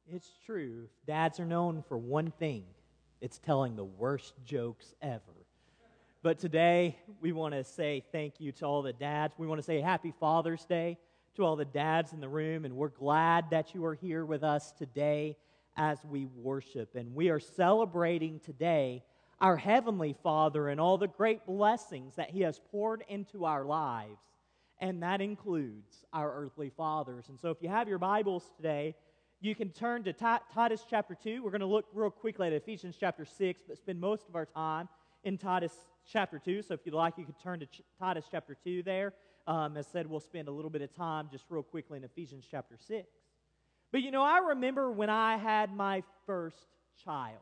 It's true. Dads are known for one thing. It's telling the worst jokes ever. But today, we want to say thank you to all the dads. We want to say Happy Father's Day to all the dads in the room, and we're glad that you are here with us today as we worship. And we are celebrating today our Heavenly Father and all the great blessings that He has poured into our lives, and that includes our earthly fathers. And so if you have your Bibles today, you can turn to Titus chapter 2. We're going to look real quickly at Ephesians chapter 6, but spend most of our time in Titus chapter 2. So if you'd like, you could turn to Titus chapter 2 there. As said, we'll spend a little bit of time just real quickly in Ephesians chapter 6. But I remember when I had my first child.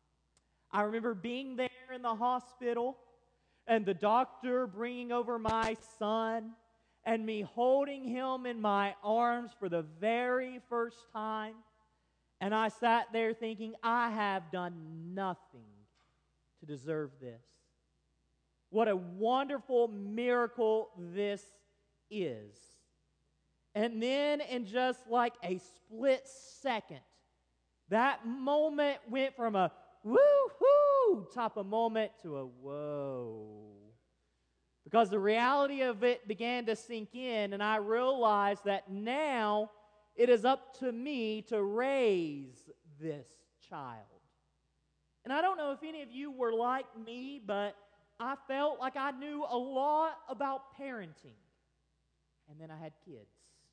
I remember being there in the hospital and the doctor bringing over my son and me holding him in my arms for the very first time. And I sat there thinking, I have done nothing to deserve this. What a wonderful miracle this is. And then in just like a split second, that moment went from a woo-hoo type of moment to a whoa. Because the reality of it began to sink in, and I realized that now it is up to me to raise this child. And I don't know if any of you were like me, but I felt like I knew a lot about parenting. And then I had kids.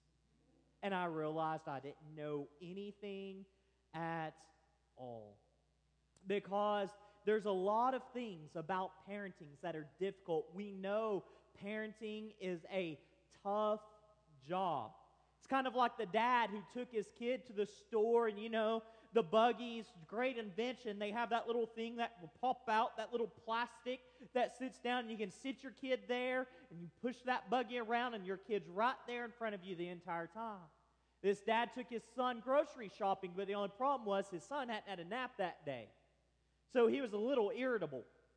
And I realized I didn't know anything at all. Because there's a lot of things about parenting that are difficult. We know parenting is a tough job. It's kind of like the dad who took his kid to the store, and the buggies, great invention. They have that little thing that will pop out, that little plastic that sits down, and you can sit your kid there, and you push that buggy around, and your kid's right there in front of you the entire time. This dad took his son grocery shopping, but the only problem was his son hadn't had a nap that day. So he was a little irritable.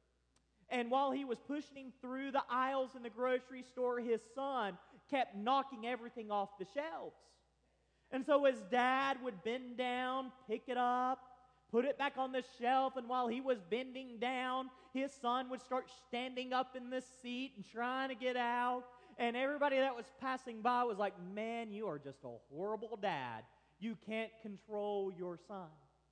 And while he was pushing him through the aisles in the grocery store, his son kept knocking everything off the shelves. And so his dad would bend down, pick it up, put it back on the shelf, and while he was bending down, his son would start standing up in the seat and trying to get out. And everybody that was passing by was like, man, you are just a horrible dad. You can't control your son.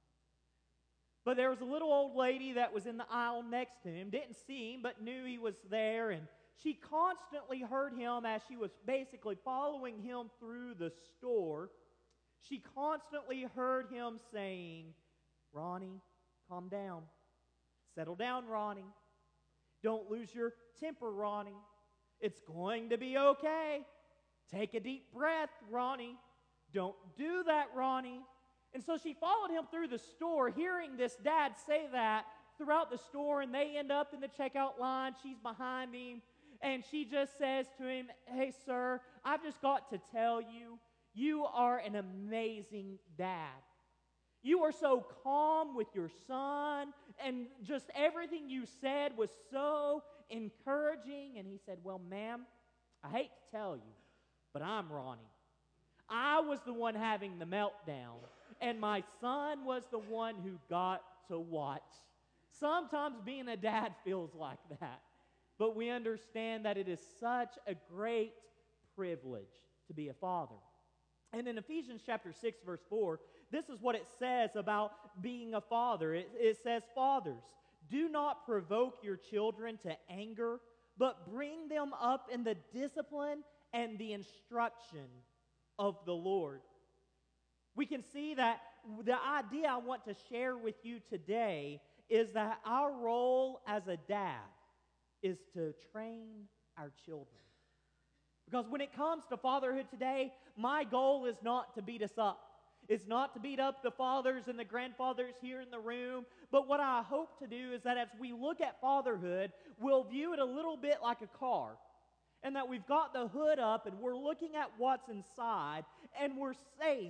But there was a little old lady that was in the aisle next to him, didn't see him, but knew he was there, and she constantly heard him as she was basically following him through the store. She constantly heard him saying, Ronnie, calm down. Settle down, Ronnie. Don't lose your temper, Ronnie. It's going to be okay. Take a deep breath, Ronnie. Don't do that, Ronnie. And so she followed him through the store, hearing this dad say that throughout the store, and they end up in the checkout line. She's behind him, and she just says to him, hey, sir, I've just got to tell you, you are an amazing dad. You are so calm with your son, and just everything you said was so encouraging. And he said, well, ma'am, I hate to tell you, but I'm Ronnie. I was the one having the meltdown, and my son was the one who got to watch. Sometimes being a dad feels like that, but we understand that it is such a great privilege to be a father. And in Ephesians chapter 6, verse 4, this is what it says about being a father. It says, fathers, do not provoke your children to anger, but bring them up in the discipline and the instruction of the Lord. We can see that the idea I want to share with you today is that our role as a dad is to train our children. Because when it comes to fatherhood today, my goal is not to beat us up. It's not to beat up the fathers and the grandfathers here in the room, but what I hope to do is that as we look at fatherhood, we'll view it a little bit like a car. And that we've got the hood up and we're looking at what's inside, and we're saying,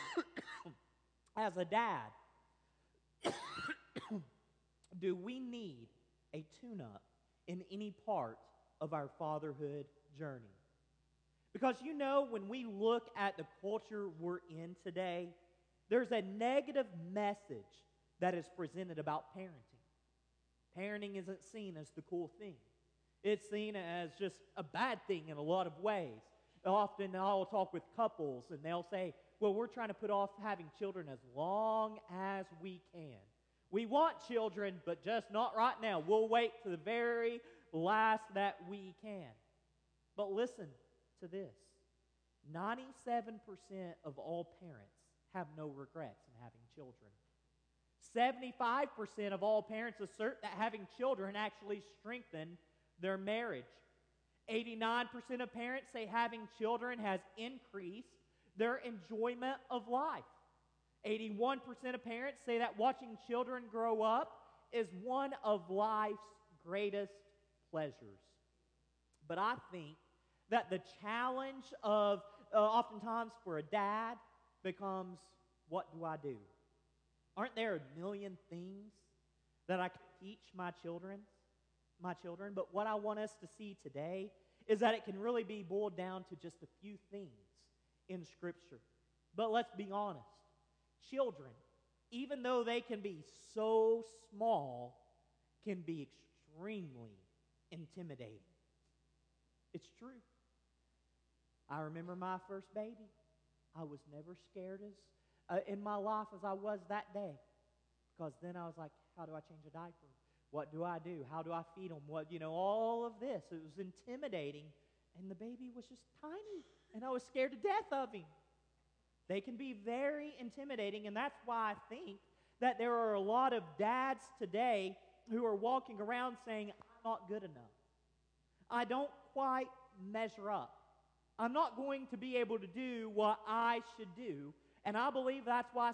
as a dad, do we need a tune-up in any part of our fatherhood journey? Because when we look at the culture we're in today, There's a negative message that is presented about parenting. Parenting isn't seen as the cool thing. It's seen as just a bad thing in a lot of ways. Often I'll talk with couples and they'll say, well, we're trying to put off having children as long as we can. We want children, but just not right now. We'll wait to the very last that we can. But listen to this. 97% of all parents have no regrets in having children. 75% of all parents assert that having children actually strengthen their marriage. 89% of parents say having children has increased their enjoyment of life. 81% of parents say that watching children grow up is one of life's greatest pleasures. But I think that the challenge of oftentimes for a dad becomes, what do I do? Aren't there a million things that I can teach my children? But what I want us to see today is that it can really be boiled down to just a few things in Scripture. But let's be honest. Children, even though they can be so small, can be extremely intimidating. It's true. I remember my first baby. I was never scared in my life as I was that day. Because then I was like, how do I change a diaper? What do I do? How do I feed them? All of this. It was intimidating. And the baby was just tiny. And I was scared to death of him. They can be very intimidating. And that's why I think that there are a lot of dads today who are walking around saying, I'm not good enough. I don't quite measure up. I'm not going to be able to do what I should do. And I believe that's why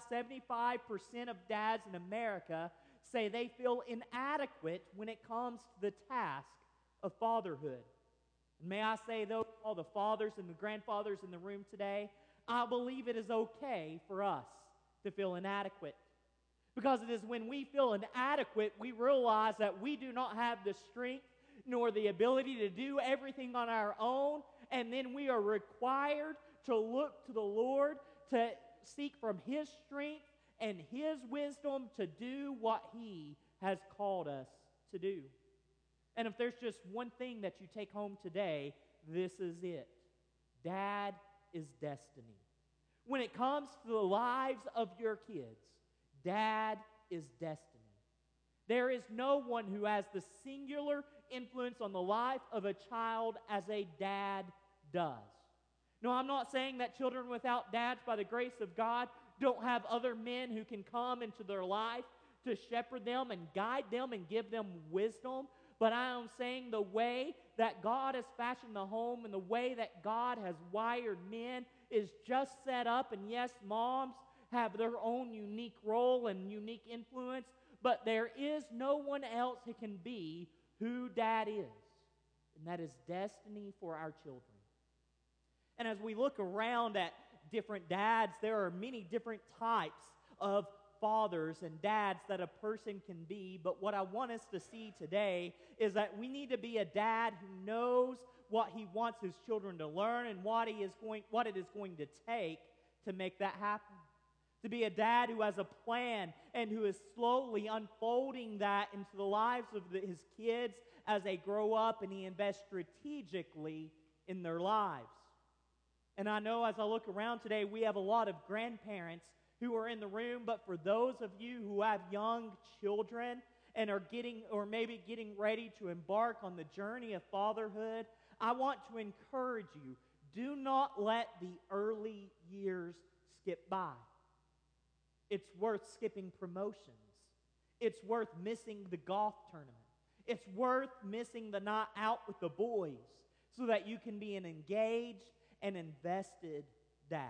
75% of dads in America say they feel inadequate when it comes to the task of fatherhood. And may I say, though, all the fathers and the grandfathers in the room today, I believe it is okay for us to feel inadequate. Because it is when we feel inadequate, we realize that we do not have the strength nor the ability to do everything on our own, and then we are required to look to the Lord to seek from His strength and His wisdom to do what He has called us to do. And if there's just one thing that you take home today, this is it. Dad is destiny. When it comes to the lives of your kids, Dad is destiny. There is no one who has the singular influence on the life of a child as a dad does. No, I'm not saying that children without dads, by the grace of God, don't have other men who can come into their life to shepherd them and guide them and give them wisdom. But I am saying the way that God has fashioned the home and the way that God has wired men is just set up. And yes, moms have their own unique role and unique influence, but there is no one else who can be who Dad is. And that is destiny for our children. And as we look around at different dads, there are many different types of fathers and dads that a person can be. But what I want us to see today is that we need to be a dad who knows what he wants his children to learn and what it is going to take to make that happen. To be a dad who has a plan and who is slowly unfolding that into the lives of his kids as they grow up, and he invests strategically in their lives. And I know as I look around today, we have a lot of grandparents who are in the room, but for those of you who have young children and are maybe getting ready to embark on the journey of fatherhood, I want to encourage you, do not let the early years skip by. It's worth skipping promotions. It's worth missing the golf tournament. It's worth missing the night out with the boys so that you can be an engaged and invested dad.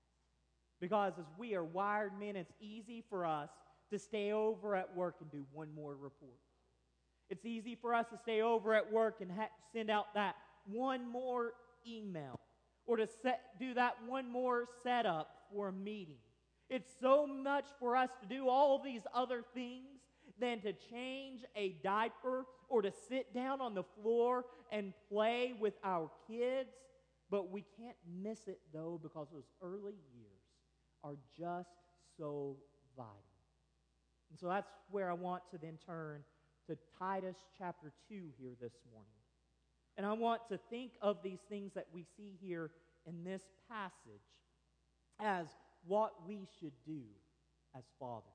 Because as we are wired men, it's easy for us to stay over at work and do one more report. It's easy for us to stay over at work and send out that one more email or to do that one more setup for a meeting. It's so much for us to do all these other things than to change a diaper or to sit down on the floor and play with our kids. But we can't miss it, though, because those early years are just so vital. And so that's where I want to then turn to Titus chapter 2 here this morning. And I want to think of these things that we see here in this passage as what we should do as fathers.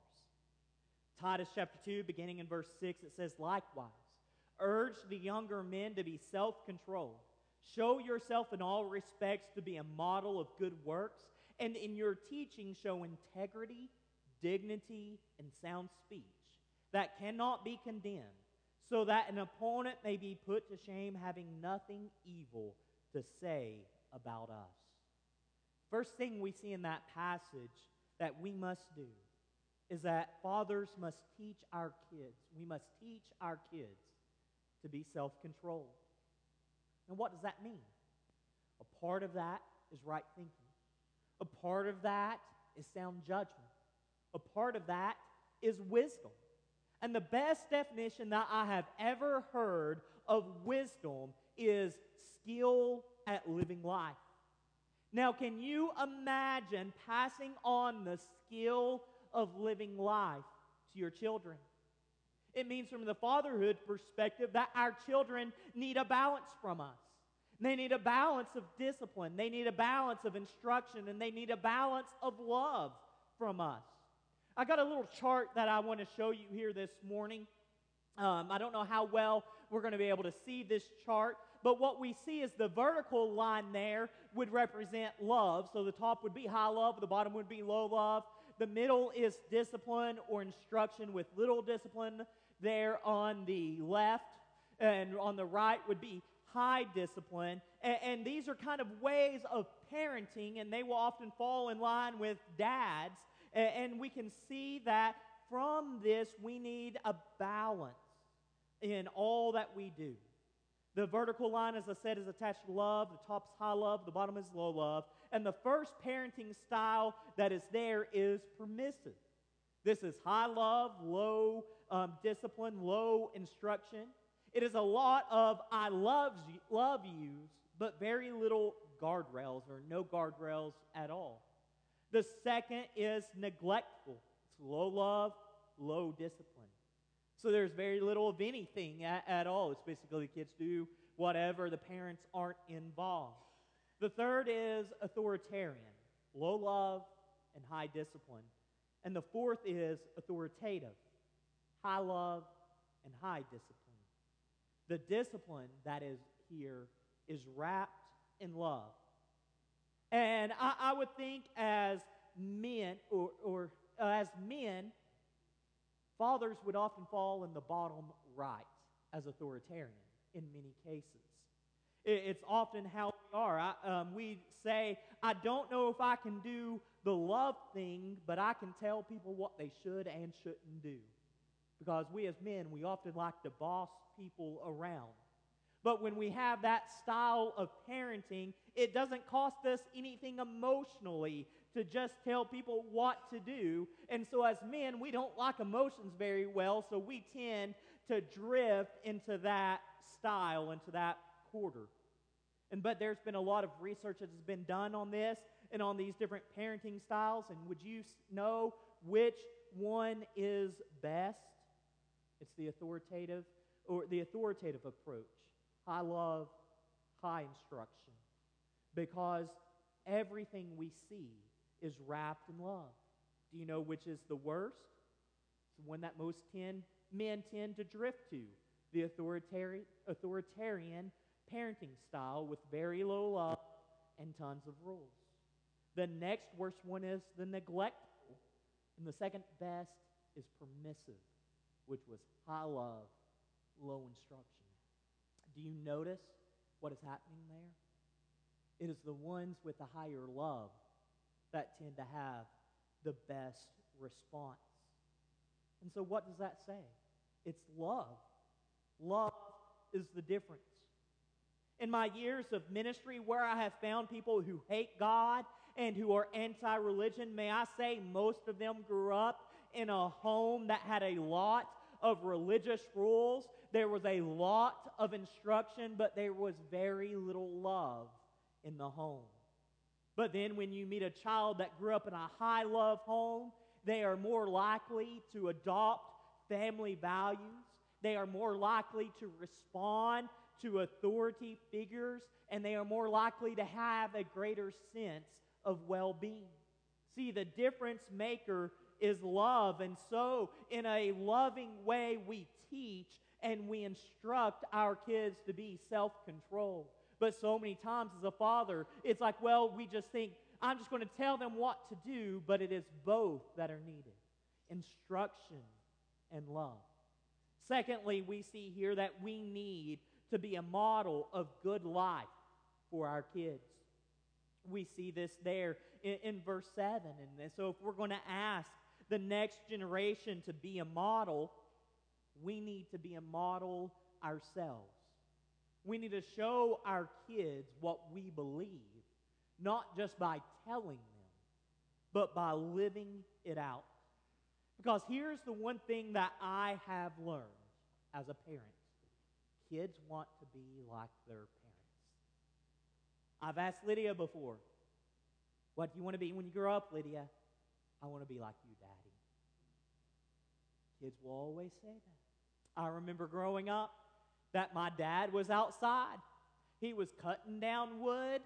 Titus chapter 2, beginning in verse 6, it says, "Likewise, urge the younger men to be self-controlled. Show yourself in all respects to be a model of good works, and in your teaching show integrity, dignity, and sound speech that cannot be condemned, so that an opponent may be put to shame, having nothing evil to say about us." First thing we see in that passage that we must do is that fathers must teach our kids. We must teach our kids to be self-controlled. And what does that mean? A part of that is right thinking. A part of that is sound judgment. A part of that is wisdom. And the best definition that I have ever heard of wisdom is skill at living life. Now, can you imagine passing on the skill of living life to your children? It means from the fatherhood perspective that our children need a balance from us. They need a balance of discipline. They need a balance of instruction. And they need a balance of love from us. I got a little chart that I want to show you here this morning. I don't know how well we're going to be able to see this chart, but what we see is the vertical line there would represent love. So the top would be high love, the bottom would be low love. The middle is discipline or instruction with little discipline there on the left, and on the right would be high discipline. And these are kind of ways of parenting, and they will often fall in line with dads. And we can see that from this we need a balance in all that we do. The vertical line, as I said, is attached to love. The top's high love. The bottom is low love. And the first parenting style that is there is permissive. This is high love, low discipline, low instruction. It is a lot of I love yous, but very little guardrails or no guardrails at all. The second is neglectful. It's low love, low discipline. So there's very little of anything at all. It's basically kids do whatever, the parents aren't involved. The third is authoritarian, low love and high discipline. And the fourth is authoritative, high love and high discipline. The discipline that is here is wrapped in love. And I would think as men, or as men, fathers would often fall in the bottom right as authoritarian in many cases. It's often how we are. We say, I don't know if I can do the love thing, but I can tell people what they should and shouldn't do. Because we as men, we often like to boss people around. But when we have that style of parenting, it doesn't cost us anything emotionally to just tell people what to do. And so as men, we don't like emotions very well, so we tend to drift into that style, into that quarter. But there's been a lot of research that has been done on this and on these different parenting styles. And would you know which one is best? It's the authoritative approach. High love, high instruction. Because everything we see is wrapped in love. Do you know which is the worst? It's the one that most men tend to drift to. The authoritarian parenting style with very low love and tons of rules. The next worst one is the neglectful. And the second best is permissive, which was high love, low instruction. Do you notice what is happening there? It is the ones with the higher love that tend to have the best response. And so what does that say? It's love. Love is the difference. In my years of ministry, where I have found people who hate God and who are anti-religion, may I say most of them grew up in a home that had a lot of religious rules. There was a lot of instruction, but there was very little love in the home. But then when you meet a child that grew up in a high love home, They are more likely to adopt family values. They are more likely to respond to authority figures, and they are more likely to have a greater sense of well-being. See, the difference maker is love, and so in a loving way we teach and we instruct our kids to be self-controlled. But so many times as a father, it's like, well, we just think, I'm just going to tell them what to do, but it is both that are needed, instruction and love. Secondly, we see here that we need to be a model of good life for our kids. We see this there in verse 7. And so if we're going to ask the next generation to be a model, we need to be a model ourselves. We need to show our kids what we believe, not just by telling them, but by living it out. Because here's the one thing that I have learned as a parent. Kids want to be like their parents. I've asked Lydia before, what do you want to be when you grow up, Lydia? I want to be like you, Daddy. Kids will always say that. I remember growing up that my dad was outside. He was cutting down wood.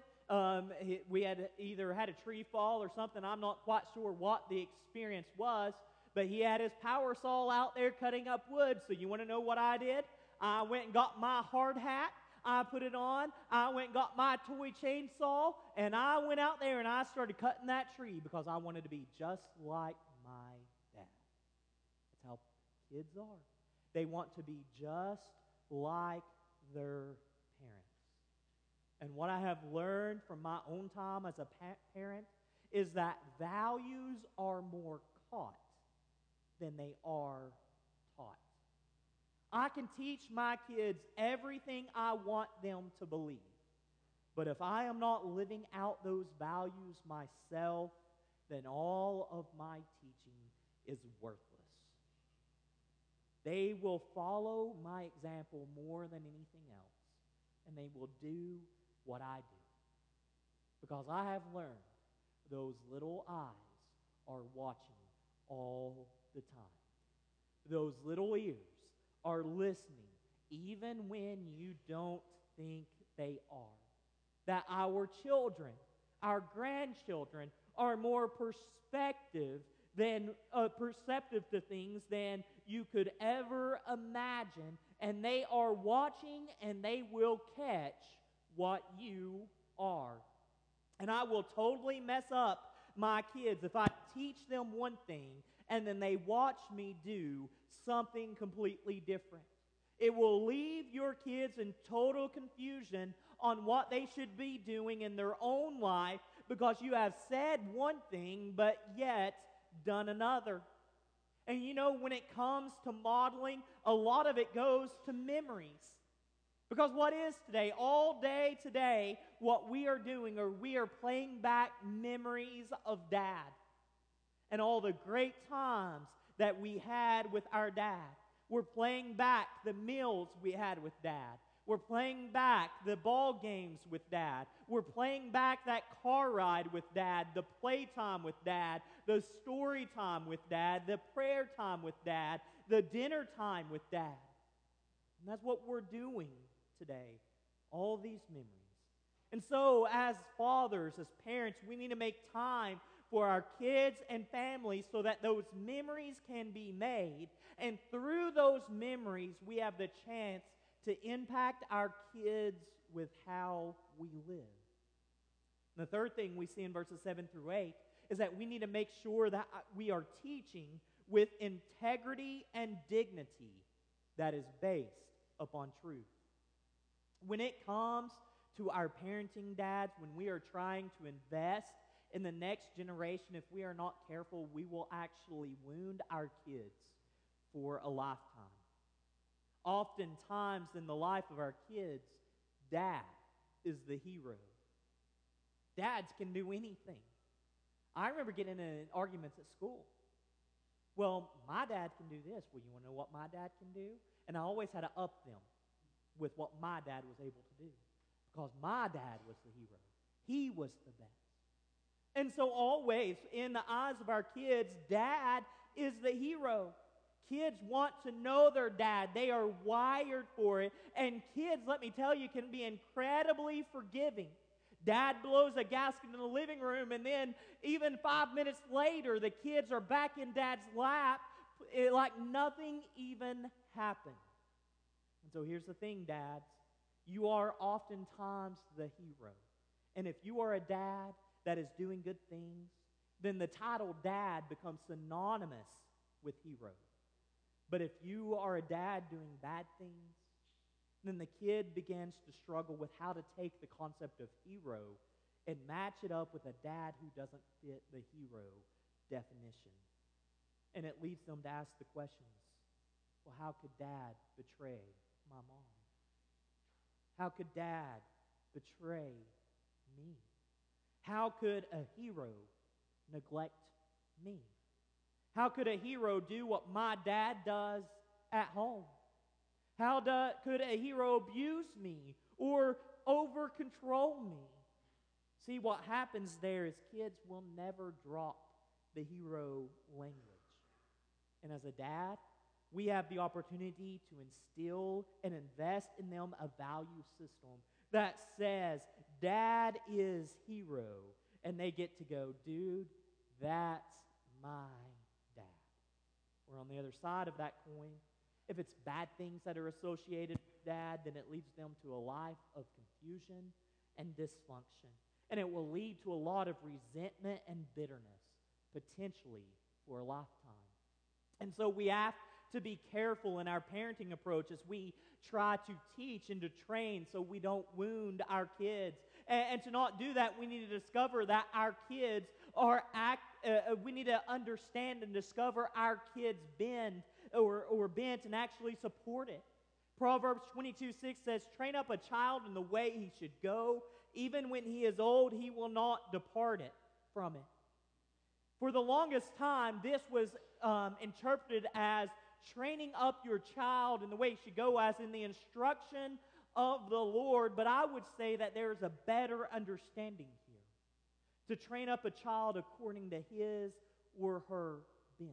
We had either had a tree fall or something. I'm not quite sure what the experience was, but he had his power saw out there cutting up wood. So you want to know what I did? I went and got my hard hat. I put it on. I went and got my toy chainsaw, and I went out there and I started cutting that tree because I wanted to be just like my dad. That's how kids are. They want to be just like their parents. And what I have learned from my own time as a parent is that values are more caught than they are taught. I can teach my kids everything I want them to believe. But if I am not living out those values myself, then all of my teaching is worthless. They will follow my example more than anything else, and they will do what I do. Because I have learned those little eyes are watching all the time. Those little ears are listening even when you don't think they are. That our children, our grandchildren, are more perceptive to things than you could ever imagine, and they are watching and they will catch what you are. And I will totally mess up my kids if I teach them one thing and then they watch me do something completely different. It will leave your kids in total confusion on what they should be doing in their own life because you have said one thing but yet done another. And you know, when it comes to modeling, a lot of it goes to memories. Because what is today? All day today, what we are doing are we are playing back memories of Dad and all the great times that we had with our dad. We're playing back the meals we had with Dad. We're playing back the ball games with Dad. We're playing back that car ride with Dad, the playtime with Dad, the story time with Dad, the prayer time with Dad, the dinner time with Dad. And that's what we're doing today, all these memories. And so as fathers, as parents, we need to make time for our kids and families so that those memories can be made. And through those memories, we have the chance to impact our kids with how we live. And the third thing we see in verses 7 through 8 is that we need to make sure that we are teaching with integrity and dignity that is based upon truth. When it comes to our parenting, dads, when we are trying to invest in the next generation, if we are not careful, we will actually wound our kids for a lifetime. Oftentimes in the life of our kids, Dad is the hero. Dads can do anything. I remember getting in arguments at school. Well, my dad can do this. Well, you want to know what my dad can do? And I always had to up them with what my dad was able to do because my dad was the hero. He was the best. And so always, in the eyes of our kids, dad is the hero. Kids want to know their dad. They are wired for it. And kids, let me tell you, can be incredibly forgiving. Dad blows a gasket in the living room, and then even 5 minutes later, the kids are back in dad's lap like nothing even happened. And so here's the thing, dads. You are oftentimes the hero. And if you are a dad that is doing good things, then the title dad becomes synonymous with hero. But if you are a dad doing bad things, then the kid begins to struggle with how to take the concept of hero and match it up with a dad who doesn't fit the hero definition. And it leads them to ask the questions, well, how could dad betray my mom? How could dad betray me? How could a hero neglect me? How could a hero do what my dad does at home? Could a hero abuse me or over-control me? See, what happens there is kids will never drop the hero language. And as a dad, we have the opportunity to instill and invest in them a value system that says, Dad is hero. And they get to go, dude, that's my dad. Or on the other side of that coin, if it's bad things that are associated with dad, then it leads them to a life of confusion and dysfunction. And it will lead to a lot of resentment and bitterness, potentially for a lifetime. And so we have to be careful in our parenting approach as we try to teach and to train so we don't wound our kids. And to not do that, we need to discover that our kids we need to understand and discover our kids' bent and actually support it. Proverbs 22:6 says, train up a child in the way he should go. Even when he is old, he will not depart from it. For the longest time, this was interpreted as training up your child in the way he should go, as in the instruction of the Lord. But I would say that there's a better understanding here. To train up a child according to his or her bent.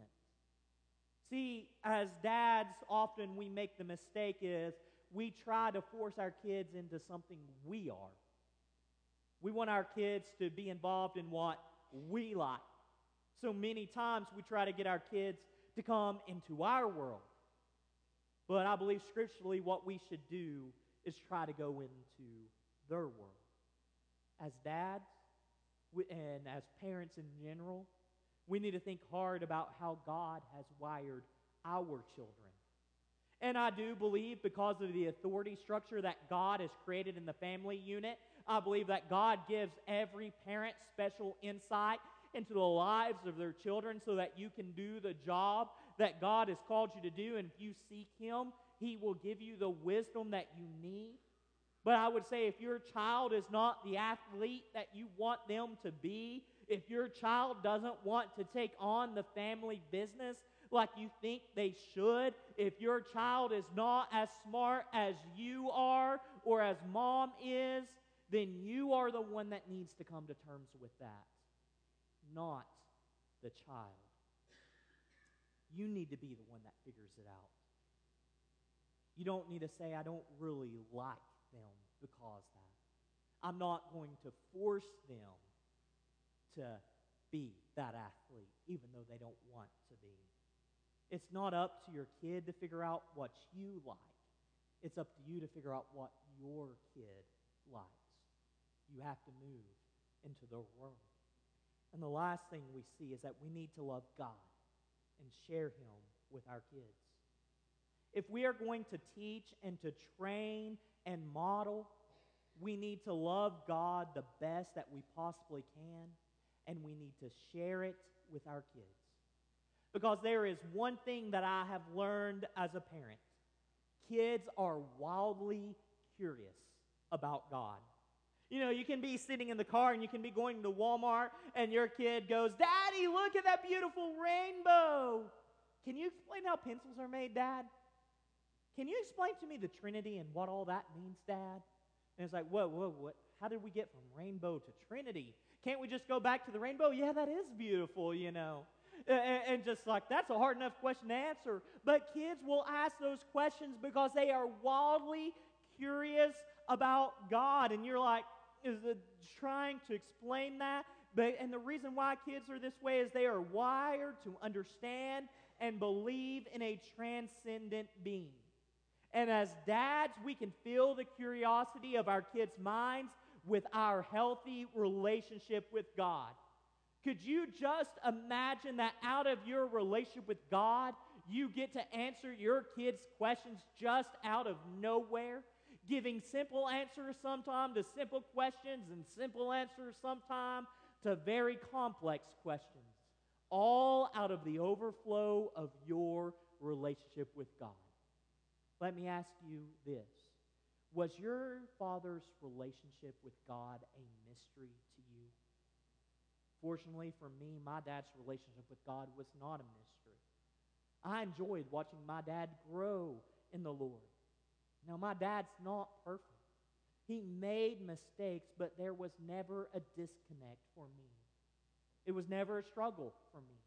See, as dads, often we make the mistake is we try to force our kids into something we are. We want our kids to be involved in what we like. So many times we try to get our kids to come into our world. But I believe scripturally what we should do is try to go into their world. As dads and as parents in general, we need to think hard about how God has wired our children. And I do believe, because of the authority structure that God has created in the family unit, I believe that God gives every parent special insight into the lives of their children so that you can do the job that God has called you to do. And if you seek Him, He will give you the wisdom that you need. But I would say if your child is not the athlete that you want them to be, if your child doesn't want to take on the family business like you think they should, if your child is not as smart as you are or as mom is, then you are the one that needs to come to terms with that, not the child. You need to be the one that figures it out. You don't need to say, I don't really like them because that. I'm not going to force them to be that athlete, even though they don't want to be. It's not up to your kid to figure out what you like. It's up to you to figure out what your kid likes. You have to move into their world. And the last thing we see is that we need to love God and share Him with our kids. If we are going to teach and to train and model, we need to love God the best that we possibly can, and we need to share it with our kids. Because there is one thing that I have learned as a parent. Kids are wildly curious about God. You know, you can be sitting in the car and you can be going to Walmart and your kid goes, Daddy, look at that beautiful rainbow. Can you explain how pencils are made, Dad? Can you explain to me the Trinity and what all that means, Dad? And it's like, whoa, what? How did we get from rainbow to Trinity? Can't we just go back to the rainbow? Yeah, that is beautiful, And just like, that's a hard enough question to answer. But kids will ask those questions because they are wildly curious about God. And you're like, is it trying to explain that? And the reason why kids are this way is they are wired to understand and believe in a transcendent being. And as dads, we can feel the curiosity of our kids' minds with our healthy relationship with God. Could you just imagine that out of your relationship with God, you get to answer your kids' questions just out of nowhere? Giving simple answers sometimes to simple questions and simple answers sometimes to very complex questions. All out of the overflow of your relationship with God. Let me ask you this. Was your father's relationship with God a mystery to you? Fortunately for me, my dad's relationship with God was not a mystery. I enjoyed watching my dad grow in the Lord. Now, my dad's not perfect. He made mistakes, but there was never a disconnect for me. It was never a struggle for me.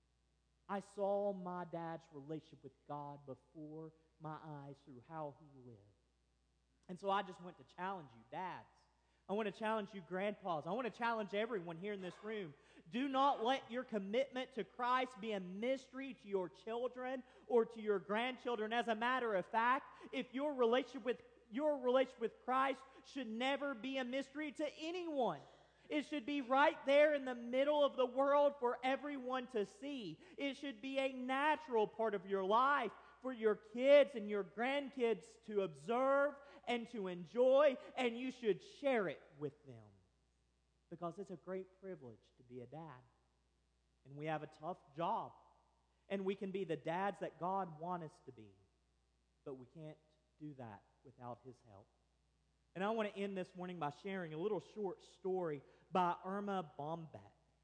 I saw my dad's relationship with God before my eyes through how he lived. And so I just want to challenge you, dads. I want to challenge you, grandpas. I want to challenge everyone here in this room. Do not let your commitment to Christ be a mystery to your children or to your grandchildren. As a matter of fact, if your relationship with Christ should never be a mystery to anyone. It should be right there in the middle of the world for everyone to see. It should be a natural part of your life for your kids and your grandkids to observe and to enjoy, and you should share it with them because it's a great privilege to be a dad. And we have a tough job, and we can be the dads that God wants us to be, but we can't do that without His help. And I want to end this morning by sharing a little short story by Irma Bombeck.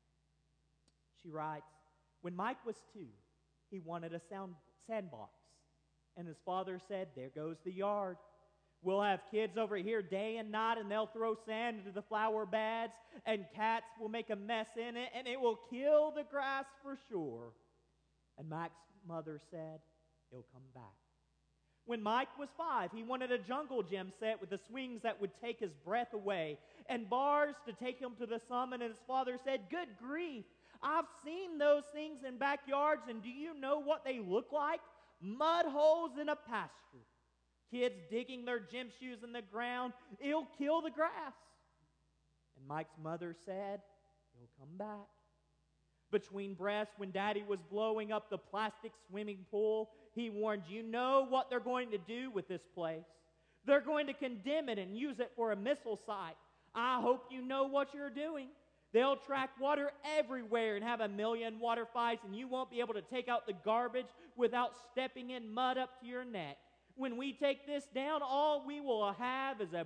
She writes, when Mike was 2, he wanted a sandbox. And his father said, there goes the yard. We'll have kids over here day and night, and they'll throw sand into the flower beds, and cats will make a mess in it, and it will kill the grass for sure. And Mike's mother said, he'll come back. When Mike was 5, he wanted a jungle gym set with the swings that would take his breath away and bars to take him to the summit. And his father said, good grief, I've seen those things in backyards, and do you know what they look like? Mud holes in a pasture. Kids digging their gym shoes in the ground, it'll kill the grass. And Mike's mother said, he'll come back. Between breaths, when Daddy was blowing up the plastic swimming pool, he warned, you know what they're going to do with this place. They're going to condemn it and use it for a missile site. I hope you know what you're doing. They'll track water everywhere and have a million water fights, and you won't be able to take out the garbage without stepping in mud up to your neck. When we take this down, all we will have is the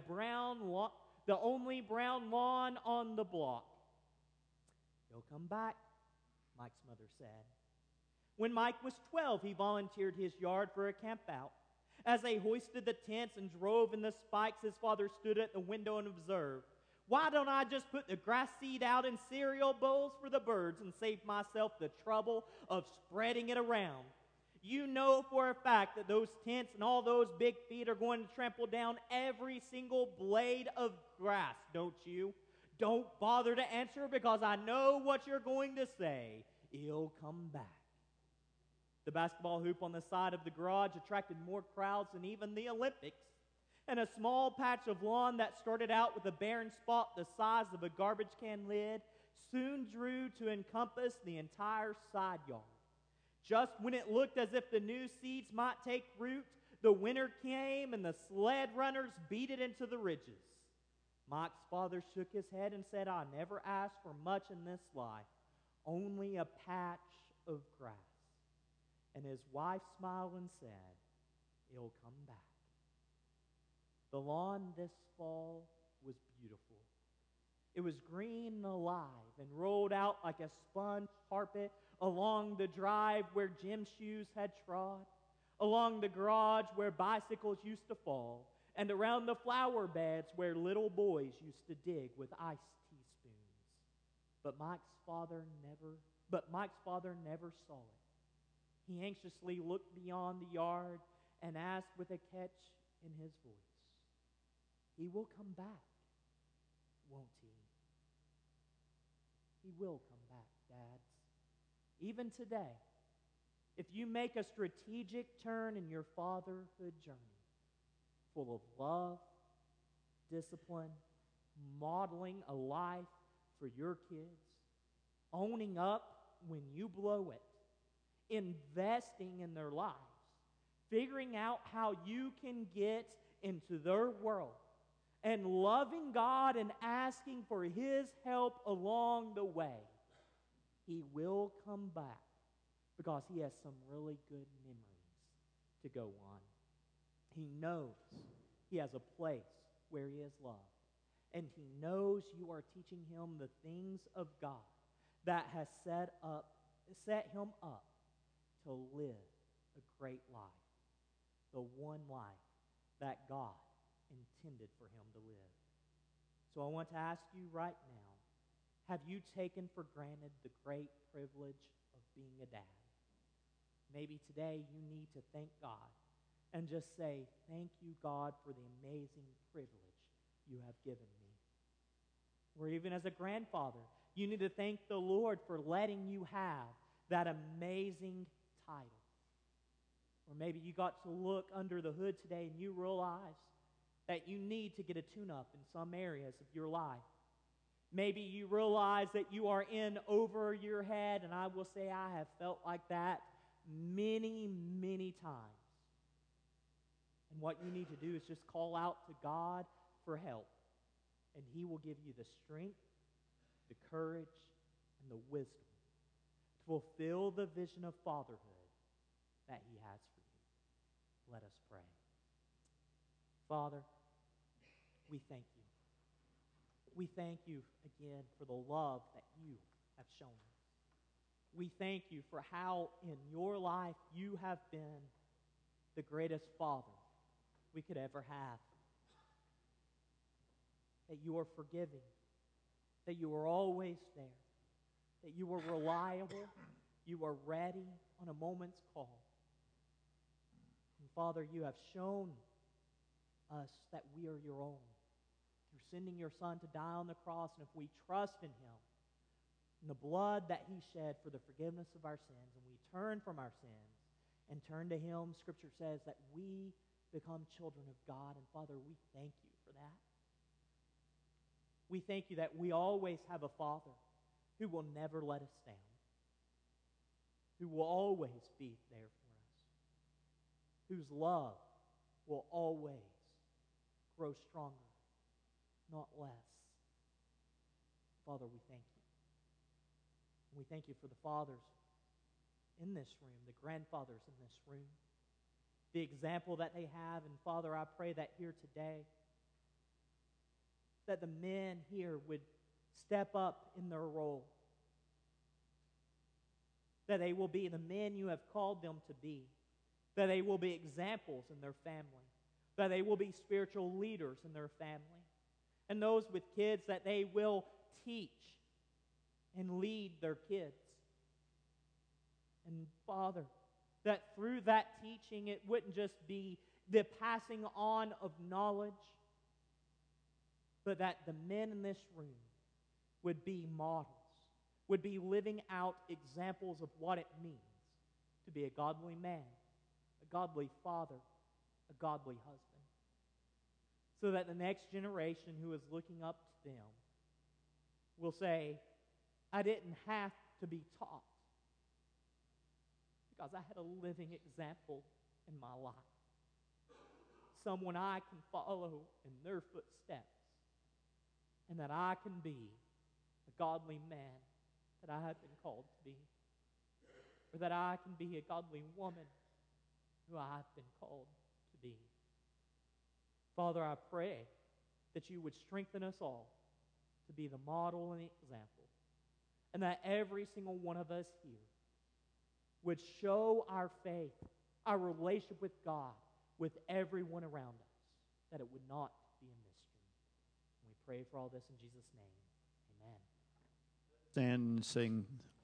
only brown lawn on the block. He'll come back, Mike's mother said. When Mike was 12, he volunteered his yard for a camp out. As they hoisted the tents and drove in the spikes, his father stood at the window and observed. Why don't I just put the grass seed out in cereal bowls for the birds and save myself the trouble of spreading it around? You know for a fact that those tents and all those big feet are going to trample down every single blade of grass, don't you? Don't bother to answer because I know what you're going to say. He'll come back. The basketball hoop on the side of the garage attracted more crowds than even the Olympics. And a small patch of lawn that started out with a barren spot the size of a garbage can lid soon drew to encompass the entire side yard. Just when it looked as if the new seeds might take root, the winter came and the sled runners beat it into the ridges. Mike's father shook his head and said, I never asked for much in this life, only a patch of grass. And his wife smiled and said, he'll come back. The lawn this fall was beautiful. It was green and alive and rolled out like a sponge carpet along the drive where gym shoes had trod, along the garage where bicycles used to fall, and around the flower beds where little boys used to dig with ice teaspoons. But Mike's father never saw it. He anxiously looked beyond the yard and asked with a catch in his voice, "He will come back, won't he?" He will come back, dads. Even today, if you make a strategic turn in your fatherhood journey, full of love, discipline, modeling a life for your kids, owning up when you blow it, investing in their lives, figuring out how you can get into their world, and loving God and asking for His help along the way, He will come back because He has some really good memories to go on. He knows He has a place where He is loved, and He knows you are teaching Him the things of God that has set Him up to live a great life, the one life that God intended for him to live. So I want to ask you right now, have you taken for granted the great privilege of being a dad? Maybe today you need to thank God and just say, "Thank you, God, for the amazing privilege you have given me." Or even as a grandfather, you need to thank the Lord for letting you have that amazing title. Or maybe you got to look under the hood today and you realize that you need to get a tune-up in some areas of your life. Maybe you realize that you are in over your head, and I will say I have felt like that many, many times. And what you need to do is just call out to God for help, and He will give you the strength, the courage, and the wisdom to fulfill the vision of fatherhood that He has for you. Let us pray. Father, we thank you. We thank you again for the love that you have shown us. We thank you for how in your life you have been the greatest father we could ever have. That you are forgiving, that you are always there, that you are reliable, you are ready on a moment's call. And Father, you have shown us that we are your own through sending your Son to die on the cross, and if we trust in Him, in the blood that He shed for the forgiveness of our sins, and we turn from our sins and turn to Him, Scripture says that we become children of God. And Father, we thank you for that. We thank you that we always have a Father who will never let us down, who will always be there for us, whose love will always grow stronger, not less. Father, we thank you. And we thank you for the fathers in this room, the grandfathers in this room, the example that they have. And Father, I pray that here today, that the men here would step up in their role, that they will be the men you have called them to be, that they will be examples in their family, that they will be spiritual leaders in their family, and those with kids, that they will teach and lead their kids. And Father, that through that teaching, it wouldn't just be the passing on of knowledge, but that the men in this room would be models, would be living out examples of what it means to be a godly man, a godly father, a godly husband. So that the next generation who is looking up to them will say, I didn't have to be taught because I had a living example in my life. Someone I can follow in their footsteps, and that I can be a godly man that I have been called to be, or that I can be a godly woman who I have been called to be. Father, I pray that you would strengthen us all to be the model and the example, and that every single one of us here would show our faith, our relationship with God, with everyone around us, that it would not be a mystery. And we pray for all this in Jesus' name. Amen. stand and sing